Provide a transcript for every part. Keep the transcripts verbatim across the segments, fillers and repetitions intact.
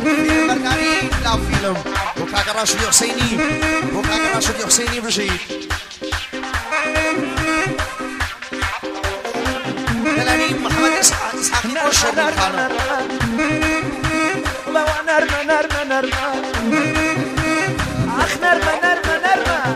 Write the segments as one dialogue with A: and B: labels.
A: فيلم بركاني لا فيلم وكاك راشد حسيني وكاك راشد حسيني بجيد دلاني محمد إسحاقي وشر كانوا
B: والله ونرمى نرمى نرمى أخ نرمى نرمى نرمى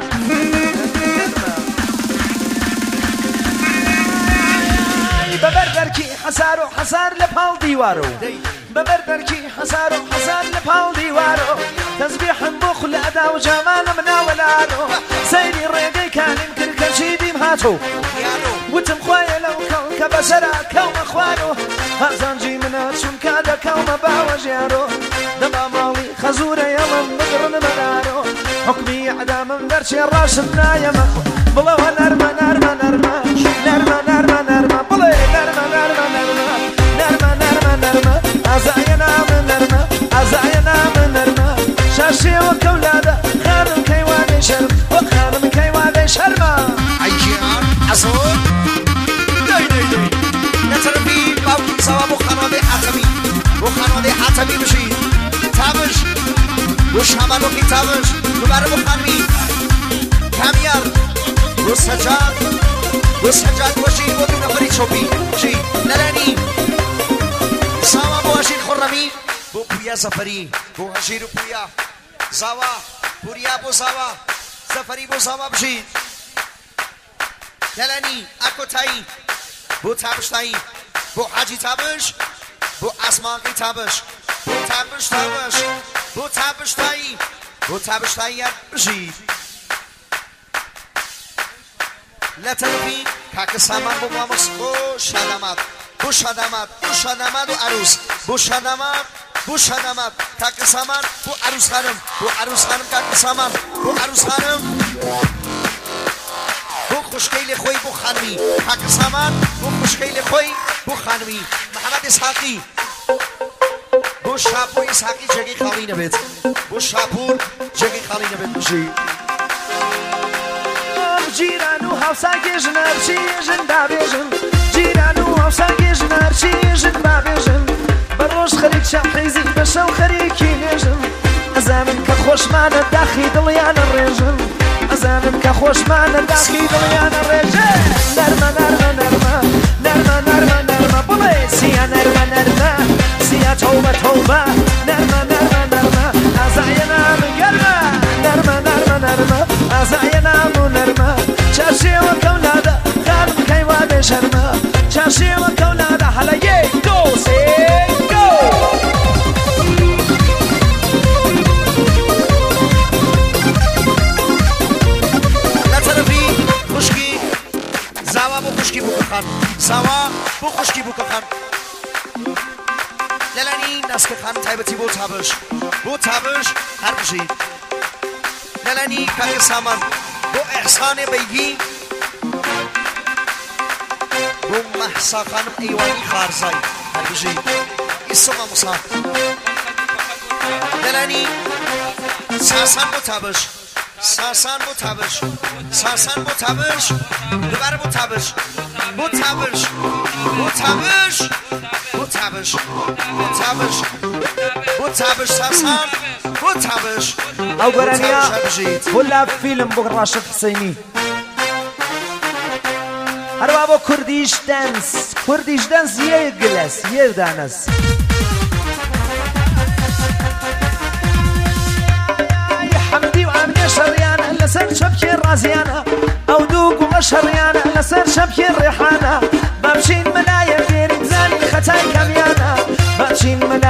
B: ببردركي حسار وحسار لبال ديوارو ببردركي حسار وحسار لبال ديوارو تسبيح بخل أدا وجمال منا ولادو سيري الريقي كان يمكن كرشيدي مهاتو وتم خويا لو كون كبشرا كوم اخوانو هزانجي منا شون كادا كوم باوجيارو دبا مالي خزورة يمن مقرن مدارو حكمي عدام درشي راشدنا يمن بلا ونرمى نرمى نرمى نرمى نرمى نرمى بلا نرمى نرمى نرمى نرمى نرمى نرمى أزاينا من نرمى أزاينا من نرمى شاشي وكولادة خادم كيواني شرم وخادم كيواني شرمى
A: عيجيان عصور داي داي داي نتربي باوكي سوا بخانوادي حاتمي بخانوادي حاتمي بشي تابش وش همانو کی تابش دوباره بخانمی کامیار و سجاد و سجاد باشی و دو نفری چوبی بشی نلانی سوا بو هشیر خرمی بو پویا سفری بو هشیر و پویا زاوا پوریا بو زاوا سفری بو زاوا بشی نلانی اکو تایی بو تابش تایی بو حاجی تابش بو اسمان کی تابش بو تابش تابش بو تابش تایی بو تابش تایی بشید لطفی کاک سامان بو ماموس بو شادمات بو شادمات بو شادمات و عروس بو شادمات بو شادمات کاک سامان بو عروس خانم بو عروس خانم کاک سامان بو عروس خانم بو خوشگیل خوی بو خانمی کاک سامان بو خوشگیل خوی بو خانمی محمد اسحاقی بو شاپور اسحاقی جگی خالی نبید بو شاپور جگی خالی نبید بشی
B: جیرانو هاوسا گیجن ارچی جن دابیجن جیرانو هاوسا گیجن ارچی جن دابیجن بروش خریک شاحیزی بشو خریکی نیجن ازامن که خوش مانه داخی دلیان ریجن ازامن که خوش مانه داخی دلیان ریجن نرمه نرمه نرمه نرمه نرمه نرمه بلی سیا نرمه نرمه سیا توبه توبه نرمه نرمه نرمه ازاینا مگرمه نرمه نرمه نرمه ازاینا منرمه چاشی و کولاده خانم کیوانه شرمه چاشی و کولاده حالا یک دو سه گو
A: لطرفی خوشکی زاوا بو خوشکی بو کخان زاوا بو خوشکی بو کخان للانی نسک خان تایبتی بو تابش بو تابش هر بشید للانی کاک سامان بو احسان بیگی بو محسا خانم ایوانی خارزای هر بشید اسما مصاب للانی ساسان بو تابش ساسان بو تابش ساسان بو تابش دوباره بو تابش بو تابش بو تابش بو تابش بو تابش بو تابش ساسان بو تابش
B: او برانيا كلها فيلم بو راشد حسيني هربا كرديش دانس كرديش دانس يجلس يردانس يا حمدي وامني شريانه لسان شبكي الرازيانه او دوق ومشريانه لسان شبكي الريحانه بمشين منايا دير زاني ختاي كميانه بمشين منايا